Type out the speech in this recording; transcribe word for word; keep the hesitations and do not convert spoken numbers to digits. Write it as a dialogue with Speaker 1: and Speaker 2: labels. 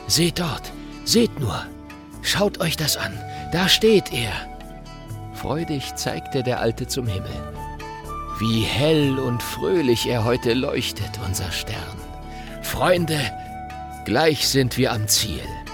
Speaker 1: Seht dort, seht nur, schaut euch das an, da steht er. Freudig zeigte der Alte zum Himmel. Wie hell und fröhlich er heute leuchtet, unser Stern. Freunde, gleich sind wir am Ziel.